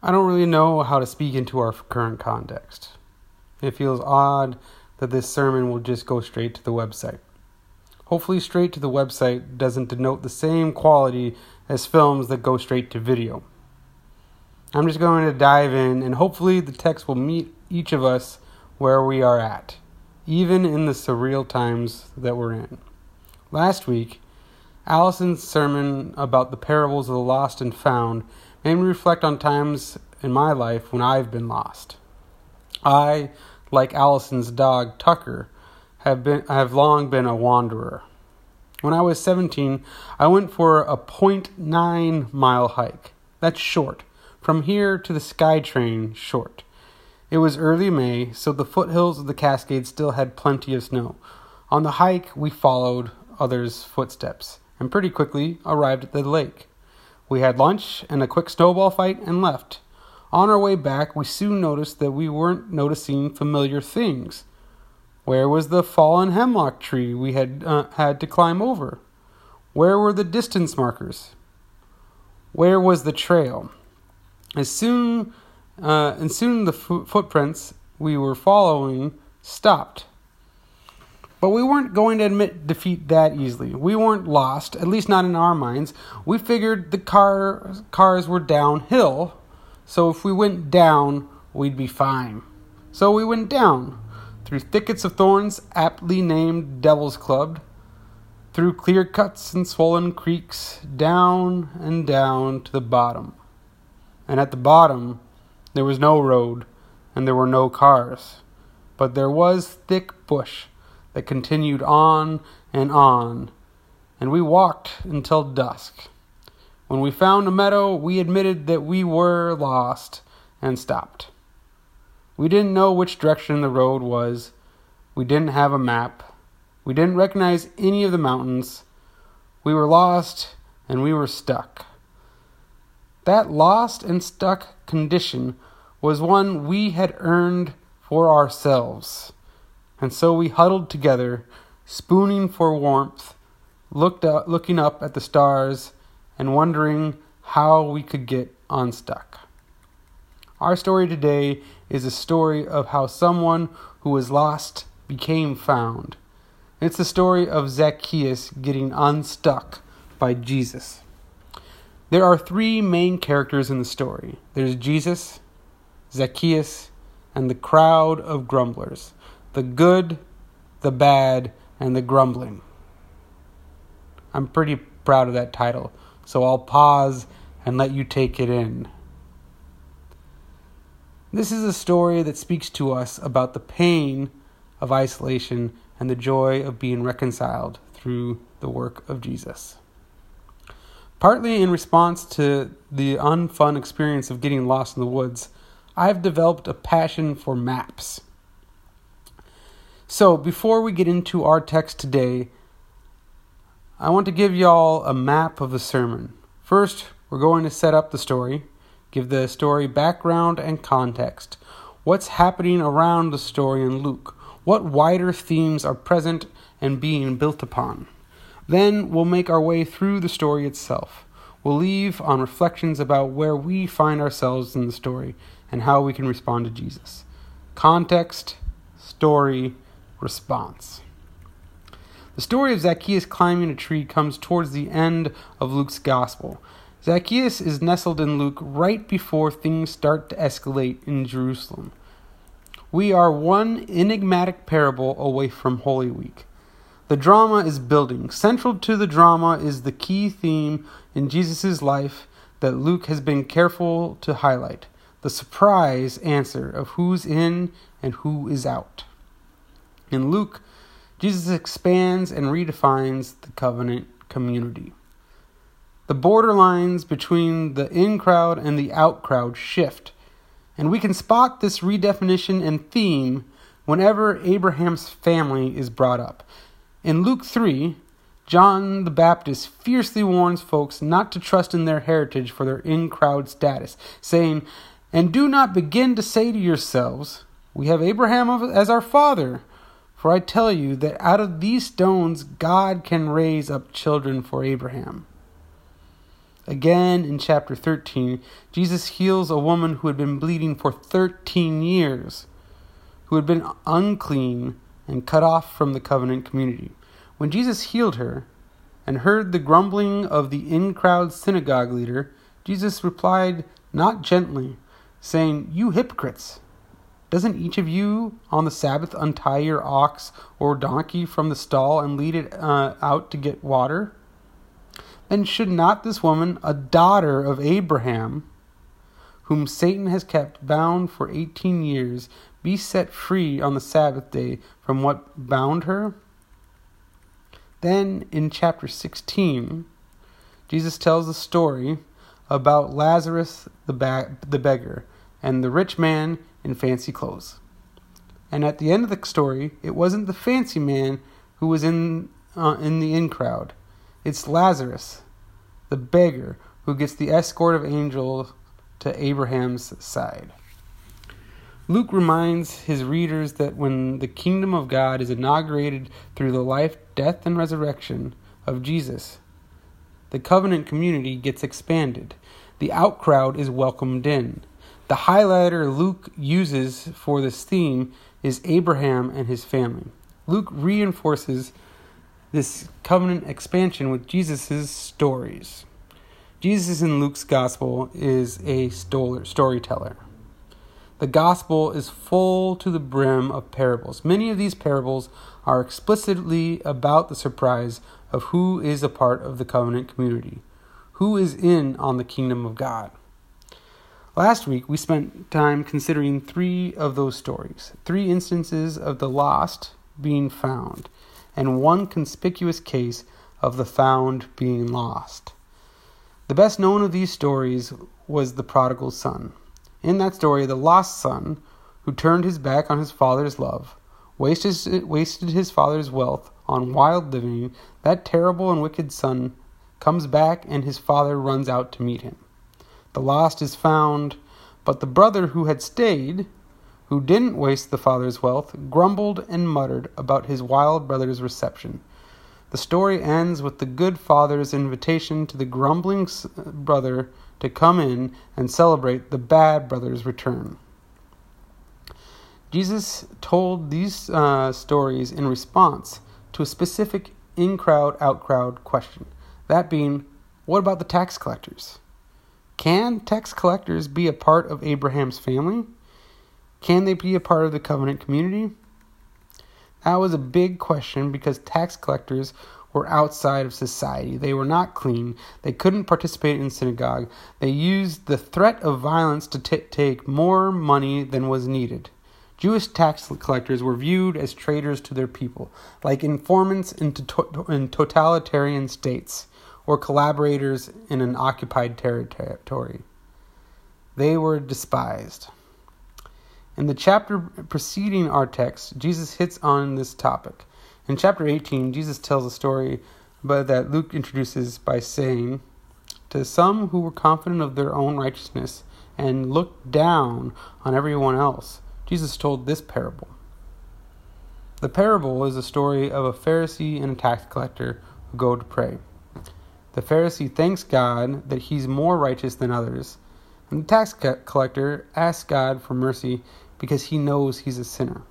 I don't really know how to speak into our current context. It feels odd that this sermon will just go straight to the website. Hopefully straight to the website doesn't denote the same quality as films that go straight to video. I'm just going to dive in, and hopefully the text will meet each of us where we are at, even in the surreal times that we're in. Last week, Allison's sermon about the parables of the lost and found made me reflect on times in my life when I've been lost. I, like Allison's dog Tucker, have long been a wanderer. When I was 17, I went for a 0.9 mile hike. That's short. From here to the SkyTrain, short. It was early May, so the foothills of the Cascades still had plenty of snow. On the hike, we followed others' footsteps, and pretty quickly arrived at the lake. We had lunch and a quick snowball fight and left. On our way back, we soon noticed that we weren't noticing familiar things. Where was the fallen hemlock tree we had to climb over? Where were the distance markers? Where was the trail? And soon the footprints we were following stopped. But we weren't going to admit defeat that easily. We weren't lost, at least not in our minds. We figured the cars were downhill, so if we went down, we'd be fine. So we went down, through thickets of thorns aptly named Devil's Club, through clear cuts and swollen creeks, down and down to the bottom. And at the bottom, there was no road, and there were no cars, but there was thick bush that continued on, and we walked until dusk. When we found a meadow, we admitted that we were lost and stopped. We didn't know which direction the road was. We didn't have a map. We didn't recognize any of the mountains. We were lost and we were stuck. That lost and stuck condition was one we had earned for ourselves. And so we huddled together, spooning for warmth, looking up at the stars, and wondering how we could get unstuck. Our story today is a story of how someone who was lost became found. It's the story of Zacchaeus getting unstuck by Jesus. There are three main characters in the story. There's Jesus, Zacchaeus, and the crowd of grumblers. The good, the bad, and the grumbling. I'm pretty proud of that title, so I'll pause and let you take it in. This is a story that speaks to us about the pain of isolation and the joy of being reconciled through the work of Jesus. Partly in response to the unfun experience of getting lost in the woods, I've developed a passion for maps. So, before we get into our text today, I want to give y'all a map of the sermon. First, we're going to set up the story, give the story background and context. What's happening around the story in Luke? What wider themes are present and being built upon? Then we'll make our way through the story itself. We'll leave on reflections about where we find ourselves in the story and how we can respond to Jesus. Context, story, response. The story of Zacchaeus climbing a tree comes towards the end of Luke's gospel. Zacchaeus is nestled in Luke right before things start to escalate in Jerusalem. We are one enigmatic parable away from Holy Week. The drama is building. Central to the drama is the key theme in Jesus' life that Luke has been careful to highlight: the surprise answer of who's in and who is out. In Luke, Jesus expands and redefines the covenant community. The borderlines between the in crowd and the out crowd shift, and we can spot this redefinition and theme whenever Abraham's family is brought up. In Luke 3, John the Baptist fiercely warns folks not to trust in their heritage for their in-crowd status, saying, "And do not begin to say to yourselves, 'We have Abraham as our father.' For I tell you that out of these stones God can raise up children for Abraham." Again, in chapter 13, Jesus heals a woman who had been bleeding for 13 years, who had been unclean and cut off from the covenant community. When Jesus healed her and heard the grumbling of the in-crowd synagogue leader, Jesus replied not gently, saying, "You hypocrites! Doesn't each of you on the Sabbath untie your ox or donkey from the stall and lead it out to get water? Then should not this woman, a daughter of Abraham, whom Satan has kept bound for 18 years, be set free on the Sabbath day from what bound her?" Then in chapter 16, Jesus tells a story about Lazarus the beggar and the rich man in fancy clothes. And at the end of the story, it wasn't the fancy man who was in the in-crowd. It's Lazarus, the beggar, who gets the escort of angels to Abraham's side. Luke reminds his readers that when the kingdom of God is inaugurated through the life, death, and resurrection of Jesus, the covenant community gets expanded. The outcrowd is welcomed in. The highlighter Luke uses for this theme is Abraham and his family. Luke reinforces this covenant expansion with Jesus' stories. Jesus in Luke's gospel is a storyteller. The gospel is full to the brim of parables. Many of these parables are explicitly about the surprise of who is a part of the covenant community, who is in on the kingdom of God. Last week, we spent time considering 3 of those stories, 3 instances of the lost being found, and 1 conspicuous case of the found being lost. The best known of these stories was the prodigal son. In that story, the lost son, who turned his back on his father's love, wasted his father's wealth on wild living, that terrible and wicked son comes back and his father runs out to meet him. The lost is found, but the brother who had stayed, who didn't waste the father's wealth, grumbled and muttered about his wild brother's reception. The story ends with the good father's invitation to the grumbling brother to come in and celebrate the bad brother's return. Jesus told these stories in response to a specific in-crowd, out-crowd question. That being, what about the tax collectors? Can tax collectors be a part of Abraham's family? Can they be a part of the covenant community? That was a big question because tax collectors were outside of society. They were not clean. They couldn't participate in synagogue. They used the threat of violence to take more money than was needed. Jewish tax collectors were viewed as traitors to their people, like informants in totalitarian states, or collaborators in an occupied territory. They were despised. In the chapter preceding our text, Jesus hits on this topic. In chapter 18, Jesus tells a story that Luke introduces by saying, "To some who were confident of their own righteousness and looked down on everyone else, Jesus told this parable." The parable is a story of a Pharisee and a tax collector who go to pray. The Pharisee thanks God that he's more righteous than others, and the tax collector asks God for mercy because he knows he's a sinner.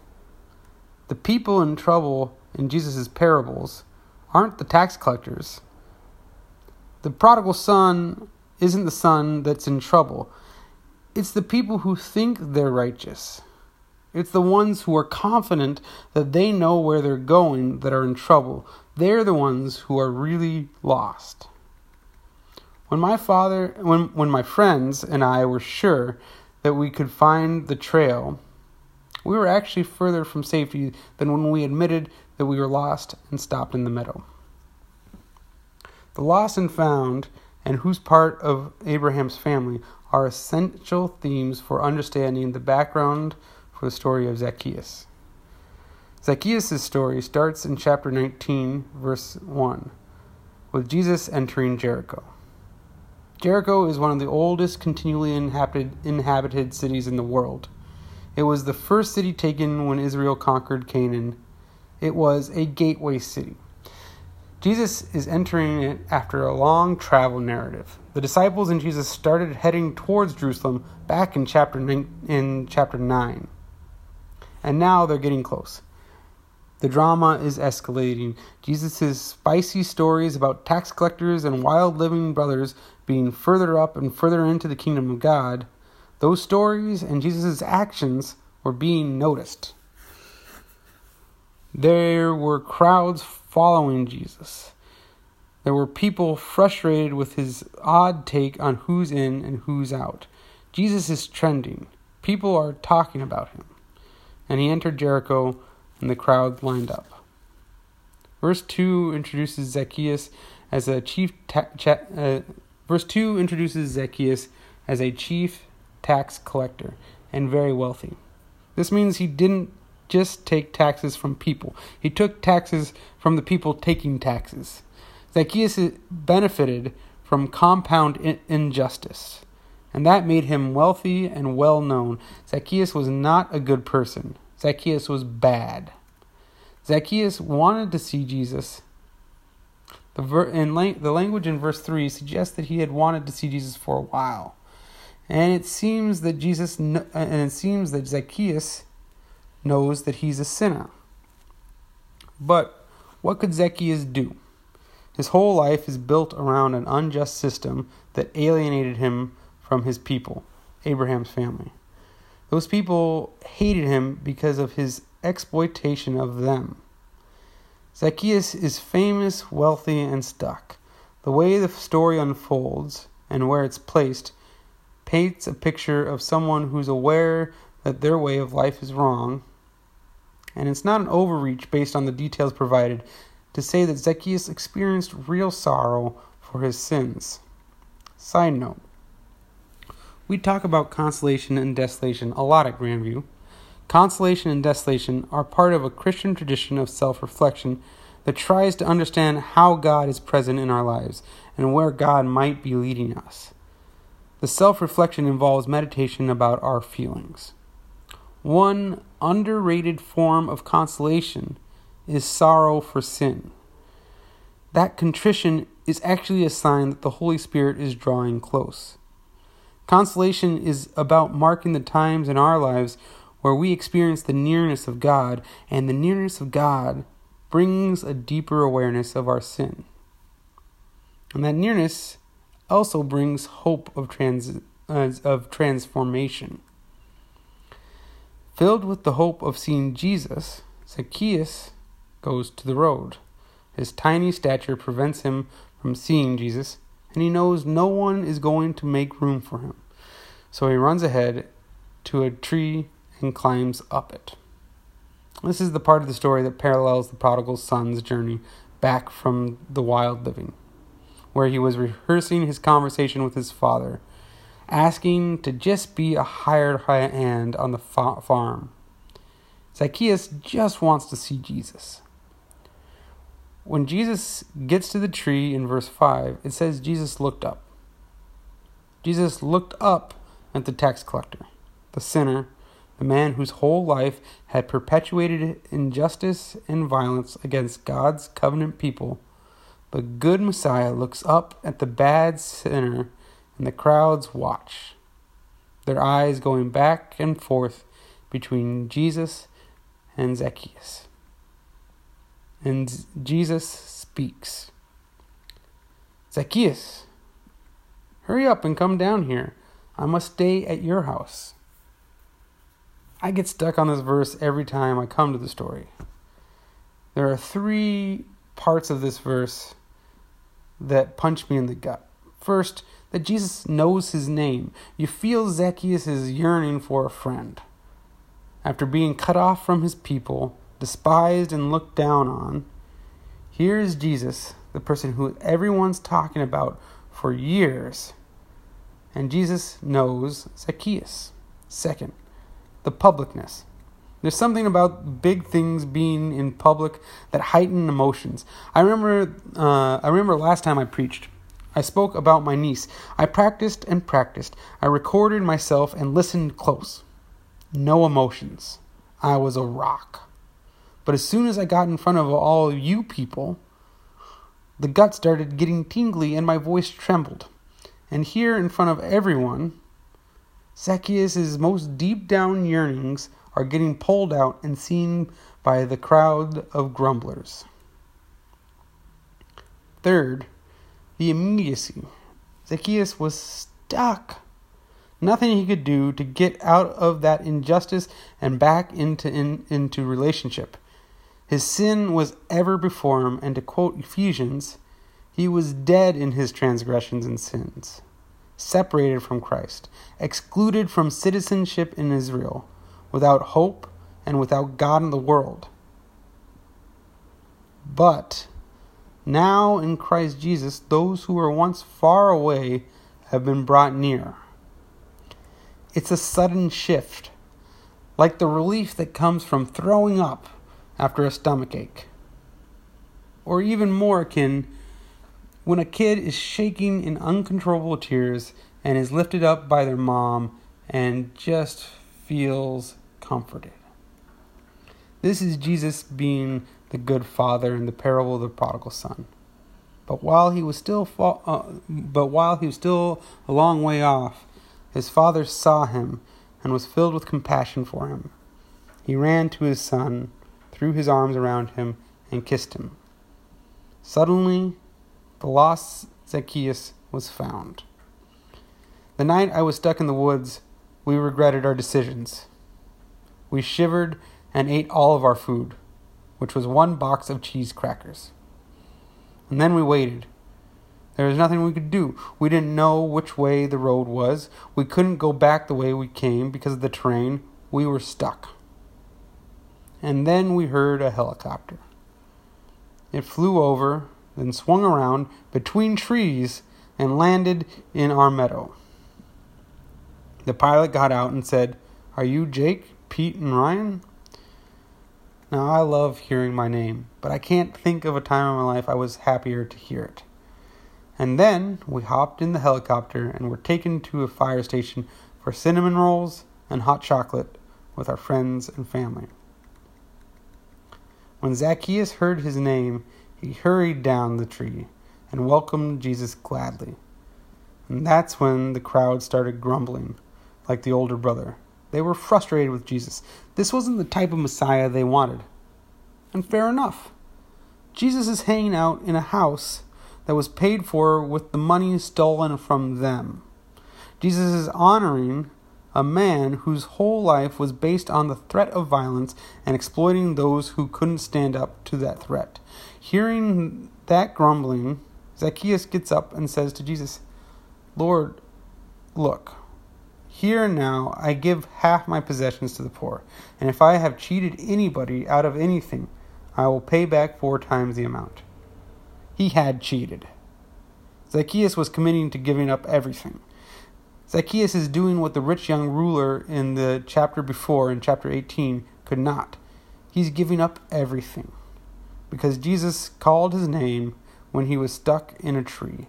The people in trouble in Jesus' parables aren't the tax collectors. The prodigal son isn't the son that's in trouble. It's the people who think they're righteous. It's the ones who are confident that they know where they're going that are in trouble. They're the ones who are really lost. When my friends and I were sure that we could find the trail, we were actually further from safety than when we admitted that we were lost and stopped in the meadow. The lost and found, and who's part of Abraham's family, are essential themes for understanding the background for the story of Zacchaeus. Zacchaeus' story starts in chapter 19, verse 1, with Jesus entering Jericho. Jericho is one of the oldest continually inhabited cities in the world. It was the first city taken when Israel conquered Canaan. It was a gateway city. Jesus is entering it after a long travel narrative. The disciples and Jesus started heading towards Jerusalem back in chapter 9. And now they're getting close. The drama is escalating. Jesus' spicy stories about tax collectors and wild living brothers being further up and further into the kingdom of God, those stories and Jesus' actions were being noticed. There were crowds following Jesus. There were people frustrated with his odd take on who's in and who's out. Jesus is trending. People are talking about him. And he entered Jericho, and the crowd lined up. Verse 2 introduces Zacchaeus as a chief tax collector and very wealthy. This means he didn't just take taxes from people. He took taxes from the people taking taxes. Zacchaeus benefited from compound injustice, and that made him wealthy and well known. Zacchaeus was not a good person. Zacchaeus was bad. Zacchaeus wanted to see Jesus. The language in verse 3 suggests that he had wanted to see Jesus for a while. And it seems that Zacchaeus knows that he's a sinner. But what could Zacchaeus do? His whole life is built around an unjust system that alienated him from his people, Abraham's family. Those people hated him because of his exploitation of them. Zacchaeus is famous, wealthy, and stuck. The way the story unfolds and where it's placed paints a picture of someone who's aware that their way of life is wrong. And it's not an overreach based on the details provided to say that Zacchaeus experienced real sorrow for his sins. Side note. We talk about consolation and desolation a lot at Grandview. Consolation and desolation are part of a Christian tradition of self-reflection that tries to understand how God is present in our lives and where God might be leading us. The self-reflection involves meditation about our feelings. One underrated form of consolation is sorrow for sin. That contrition is actually a sign that the Holy Spirit is drawing close. Consolation is about marking the times in our lives where we experience the nearness of God, and the nearness of God brings a deeper awareness of our sin. And that nearness also brings hope of transformation. Filled with the hope of seeing Jesus, Zacchaeus goes to the road. His tiny stature prevents him from seeing Jesus, and he knows no one is going to make room for him. So he runs ahead to a tree and climbs up it. This is the part of the story that parallels the prodigal son's journey back from the wild living, where he was rehearsing his conversation with his father, asking to just be a hired hand on the farm. Zacchaeus just wants to see Jesus. When Jesus gets to the tree in verse 5, it says Jesus looked up. Jesus looked up at the tax collector, the sinner, the man whose whole life had perpetuated injustice and violence against God's covenant people. The good Messiah looks up at the bad sinner, and the crowds watch, their eyes going back and forth between Jesus and Zacchaeus. And Jesus speaks. Zacchaeus, hurry up and come down here. I must stay at your house. I get stuck on this verse every time I come to the story. There are 3 parts of this verse that punch me in the gut. First, that Jesus knows his name. You feel Zacchaeus' yearning for a friend. After being cut off from his people, despised and looked down on, here is Jesus, the person who everyone's talking about for years. And Jesus knows Zacchaeus. Second, the publicness. There's something about big things being in public that heighten emotions. I remember last time I preached, I spoke about my niece. I practiced and practiced. I recorded myself and listened close. No emotions. I was a rock. But as soon as I got in front of all you people, The gut started getting tingly and my voice trembled. And here in front of everyone, Zacchaeus' most deep down yearnings are getting pulled out and seen by the crowd of grumblers. Third, the immediacy. Zacchaeus was stuck. Nothing he could do to get out of that injustice and back into relationship. His sin was ever before him, and to quote Ephesians, he was dead in his transgressions and sins, separated from Christ, excluded from citizenship in Israel, without hope and without God in the world. But now in Christ Jesus, those who were once far away have been brought near. It's a sudden shift, like the relief that comes from throwing up after a stomachache. Or even more akin, when a kid is shaking in uncontrollable tears and is lifted up by their mom and just feels comforted. This is Jesus being the good father in the parable of the prodigal son. But while he was still a long way off, his father saw him and was filled with compassion for him. He ran to his son, threw his arms around him, and kissed him. Suddenly, the lost Zacchaeus was found. The night I was stuck in the woods, we regretted our decisions. We shivered and ate all of our food, which was 1 box of cheese crackers. And then we waited. There was nothing we could do. We didn't know which way the road was. We couldn't go back the way we came because of the terrain. We were stuck. And then we heard a helicopter. It flew over, then swung around between trees and landed in our meadow. The pilot got out and said, "Are you Jake, Pete, and Ryan?" Now, I love hearing my name, but I can't think of a time in my life I was happier to hear it. And then we hopped in the helicopter and were taken to a fire station for cinnamon rolls and hot chocolate with our friends and family. When Zacchaeus heard his name, he hurried down the tree and welcomed Jesus gladly. And that's when the crowd started grumbling, like the older brother. They were frustrated with Jesus. This wasn't the type of Messiah they wanted. And fair enough. Jesus is hanging out in a house that was paid for with the money stolen from them. Jesus is honoring a man whose whole life was based on the threat of violence and exploiting those who couldn't stand up to that threat. Hearing that grumbling, Zacchaeus gets up and says to Jesus, "Lord, look, here and now I give half my possessions to the poor, and if I have cheated anybody out of anything, I will pay back 4 times the amount." He had cheated. Zacchaeus was committing to giving up everything. Zacchaeus is doing what the rich young ruler in the chapter before, in chapter 18, could not. He's giving up everything because Jesus called his name when he was stuck in a tree.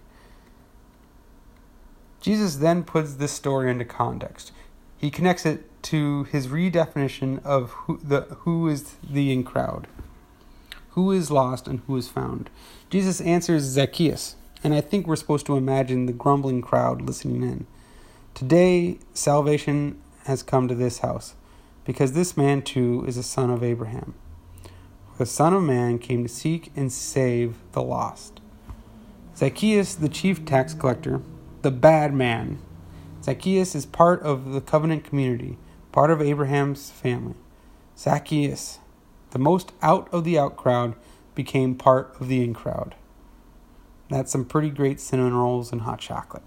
Jesus then puts this story into context. He connects it to his redefinition of who is the in crowd. Who is lost and who is found? Jesus answers Zacchaeus, and I think we're supposed to imagine the grumbling crowd listening in. Today, salvation has come to this house, because this man too is a son of Abraham. The Son of Man came to seek and save the lost. Zacchaeus, the chief tax collector, the bad man. Zacchaeus is part of the covenant community, part of Abraham's family. Zacchaeus, the most out of the out crowd, became part of the in crowd. That's some pretty great cinnamon rolls and hot chocolate.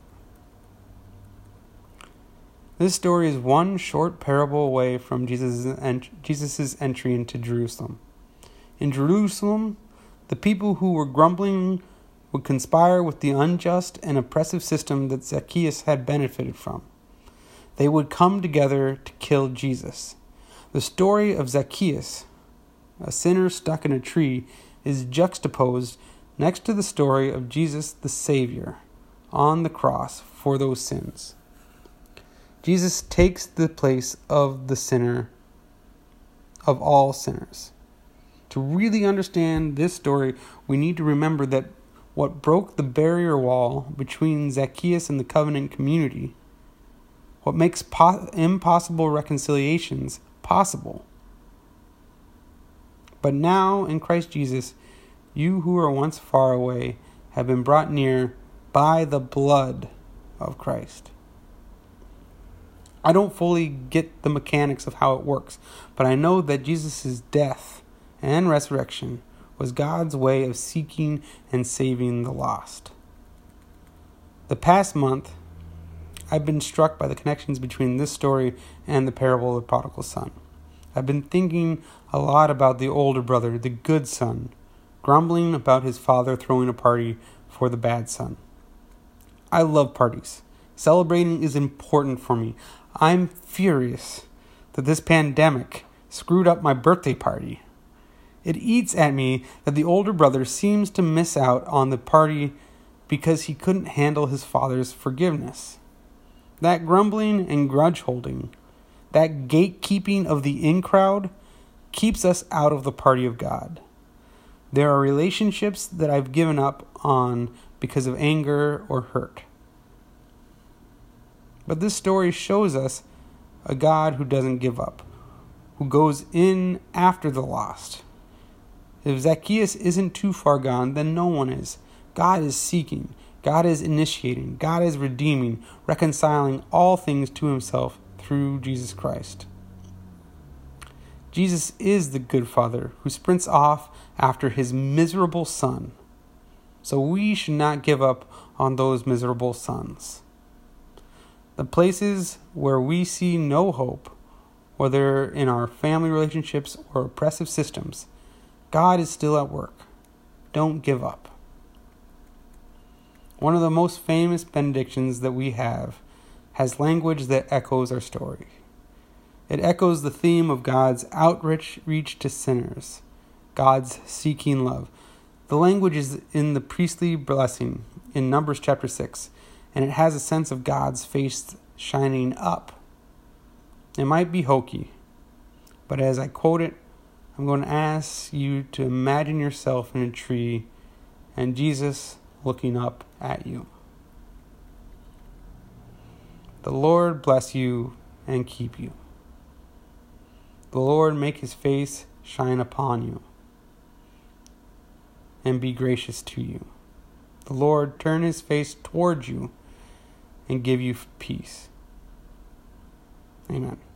This story is one short parable away from Jesus' entry into Jerusalem. In Jerusalem, the people who were grumbling would conspire with the unjust and oppressive system that Zacchaeus had benefited from. They would come together to kill Jesus. The story of Zacchaeus, a sinner stuck in a tree, is juxtaposed next to the story of Jesus the Savior on the cross for those sins. Jesus takes the place of the sinner, of all sinners. To really understand this story, we need to remember that what broke the barrier wall between Zacchaeus and the covenant community, what makes impossible reconciliations possible. But now, in Christ Jesus, you who were once far away have been brought near by the blood of Christ. I don't fully get the mechanics of how it works, but I know that Jesus' death and resurrection was God's way of seeking and saving the lost. The past month, I've been struck by the connections between this story and the parable of the prodigal son. I've been thinking a lot about the older brother, the good son, grumbling about his father throwing a party for the bad son. I love parties. Celebrating is important for me. I'm furious that this pandemic screwed up my birthday party. It eats at me that the older brother seems to miss out on the party because he couldn't handle his father's forgiveness. That grumbling and grudge holding, that gatekeeping of the in crowd, keeps us out of the party of God. There are relationships that I've given up on because of anger or hurt. But this story shows us a God who doesn't give up, who goes in after the lost. If Zacchaeus isn't too far gone, then no one is. God is seeking, God is initiating, God is redeeming, reconciling all things to himself through Jesus Christ. Jesus is the good father who sprints off after his miserable son. So we should not give up on those miserable sons. The places where we see no hope, whether in our family relationships or oppressive systems, God is still at work. Don't give up. One of the most famous benedictions that we have has language that echoes our story. It echoes the theme of God's outreach to sinners, God's seeking love. The language is in the priestly blessing in Numbers chapter 6, and it has a sense of God's face shining up. It might be hokey, but as I quote it, I'm going to ask you to imagine yourself in a tree and Jesus looking up at you. The Lord bless you and keep you. The Lord make his face shine upon you and be gracious to you. The Lord turn his face towards you and give you peace. Amen.